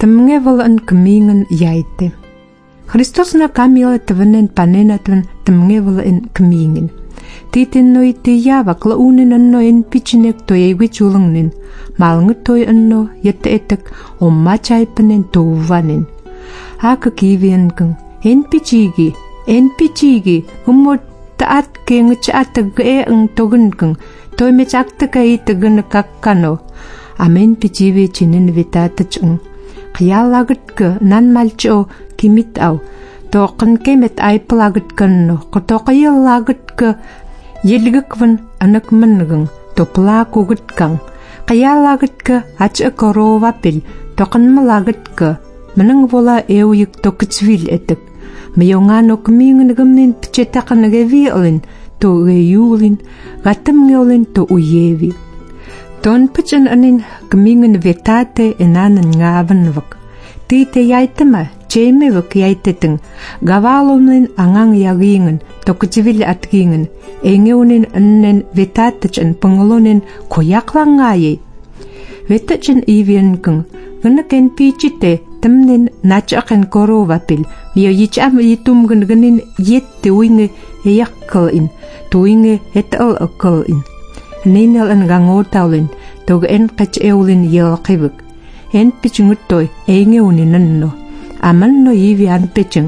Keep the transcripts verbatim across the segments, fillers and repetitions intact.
Тэмнгевэлэн кмингэн яйте. Христосна камилатвэнэн паненатвэн тэмнгевэлэн кмингэн. Титэнной тиява клаунэн анно эн пичинек тояйвичулэнгнэн. Малнгët той анно ятэтэг умма чайпэнэн тувванэн. Ака кивиэнгэн эн пичиги, эн пичиги гуммот таат кэнгч атэг ээн тогэнкэн тоймеч актакаитэгэн каккано. Амен пичиви чинэн витатачэн. Қияллагытка нанмалчо кимит ау. Тоқын кемет айплагытканно. Қотоқияллагытка елгіквін аныкмынгын. Топлакугыткан. Қияллагытка ачы коровапил. Тоқынмалагытка. Мының вола эуйік токыцвил этік. Мионгано кмингынгымнен пчетақыныге виолин. То геюлин. Гатымгеолин то уеви. Тон пичен анин кмингэн ветате энанэн ngavэнвак. Тите яйтыма, чеймевак яйтетэн, гавалунэн анgang ягингэн, токчивил атгингэн, энгеунэн аннэн ветатачэн панголонэн кояклангае. Ветачэн ивиэнкэн, гэнэкэн пичите, тэмнэн начакэн коровапил, мио ичам итумгэн гэнэн етте уингэ эяккэлин, туингэ этал аккэлин. Нинел en gangotaulin, tog en qach eulin yelqibik. En pichungutoy, eingeunin nanno. Amanno yivi an pichung.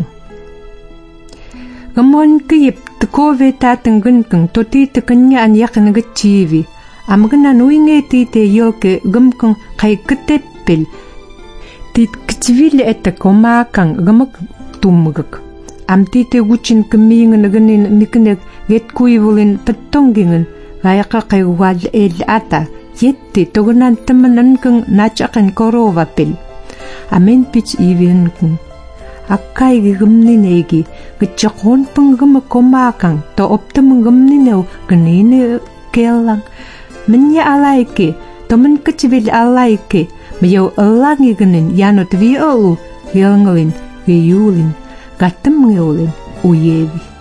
Gamon kiyip, tukove tatang gunkung, toti tukanya an yakin gachivi. Amgana nuinge tite yoke gumkung kay kutepil. Tit kchvili etta komakang gamak tumgak. Am tite guchin kumingan ganin miknek get kuivulin patongingen. Gaya kaywal el ata, yetti togunan temanan keng nachakan korovapil. Amen pitch even keng. Akay gigumni negi, gitchakon pang gumakomakang, to optamang gumni no, ganine kelang. Menya alaike, toman kachivil alaike, mayaw alangi ganin, yanot vi o, yelngalin, gayulin, gatam ngayulin, uyevi.